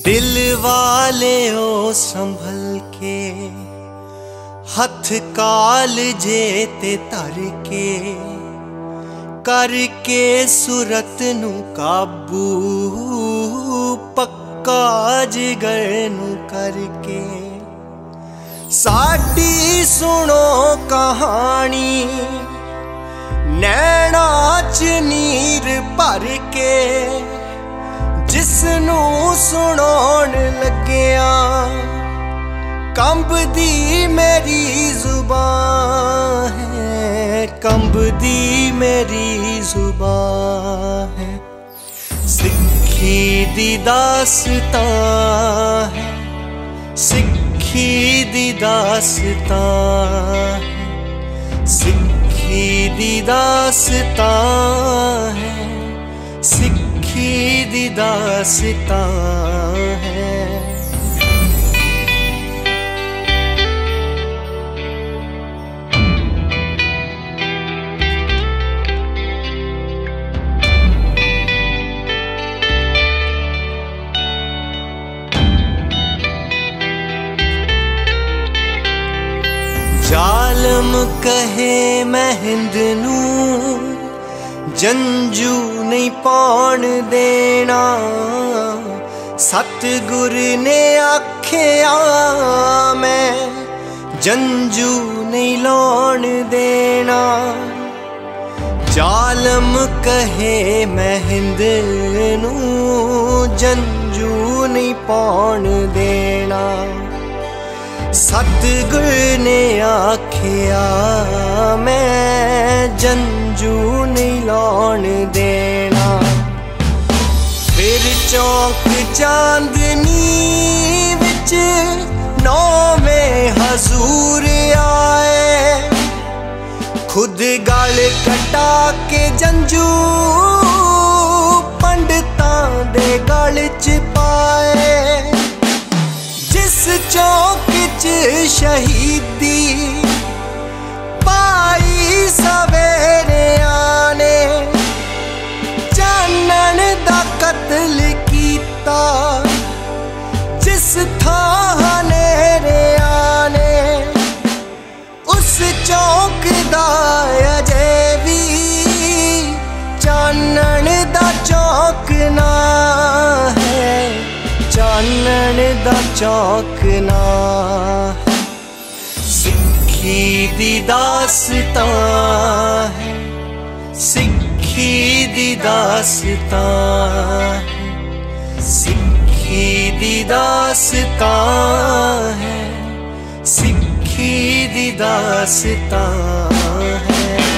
दिल वाले ओ संभल के हथ काल जे ते तर के करके सूरत नू काबू पक्का जिगर नू करके साडी सुनो कहानी नैना च नीर भर के जिसनू सुनाउण लग्या कंबदी मेरी जुबान है, कंबदी मेरी जुबान है। सिक्खी दी दास्तां है, सिक्खी दी दास्तां है, सिक्खी दी दास्तां है, सिक्खी दी दास्तां है। जालम कहे मैं हिंद नू जंजू नहीं पाउण देना, सतगुर ने आख्या मैं जंजू नहीं लाउण देना। जालम कहे मैं हिंद नू जंजू नहीं पाउण देना, सतगुर ने आख्या मैं जंजू नहीं लाउण देना। फिर चौक चांदनी विच नौवें हजूर आए, खुद गल कटा के जंजू पंडितां दे गल च पाए। जिस चौक शहीदी पाई सवेरे आने, चानण दा कत्ल कीता जिस थां हनेरे आने, उस चौक दा अजे भी चानण दा चौक ना है, चानण दा चौक ना है। सिक्खी दी दास्तां है, सिक्खी दी दास्तां है, सिक्खी दी दास्तां है, सिक्खी दी दास्तां है।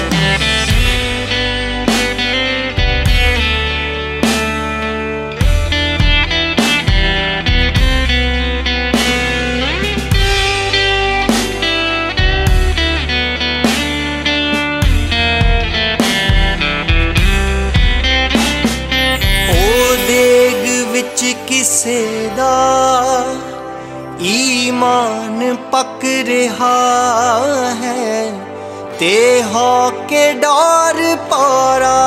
किसे दा ईमान पक रहा है, ते हो के डर पारा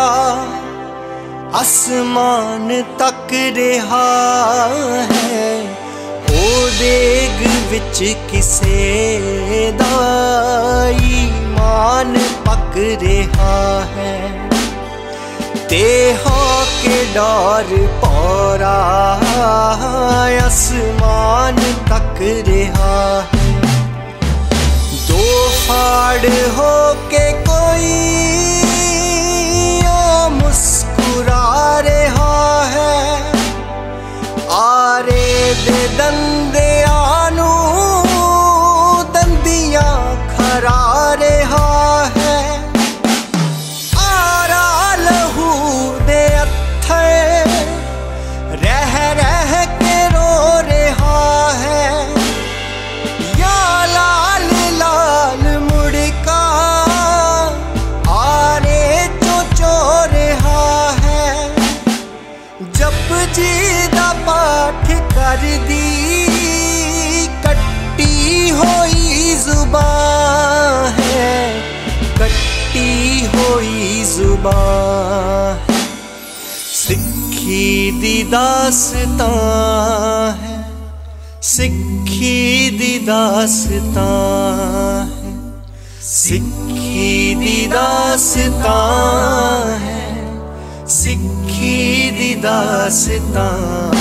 आसमान तक रहा है। ओ देग विच किसे दा ईमान पक रहा है, ते हो के डर पौरा आसमान तक रहा है। दो फाड़ हो के कोई ओ मुस्कुरा रहा है, आरे दे दंदे आनू दंदियां खरा रहा है। रह रह के रो रहा है, या लाल लाल मुड़का आरे चो रहा है। जप जी दा पाठ कर दी कट्टी होई जुबान है, कट्टी होई जुबान। सिक्खी दी दास्तां है, सिक्खी दी दास्तां है, सिक्खी दी दास्तां है, सिक्खी दी दास्तां।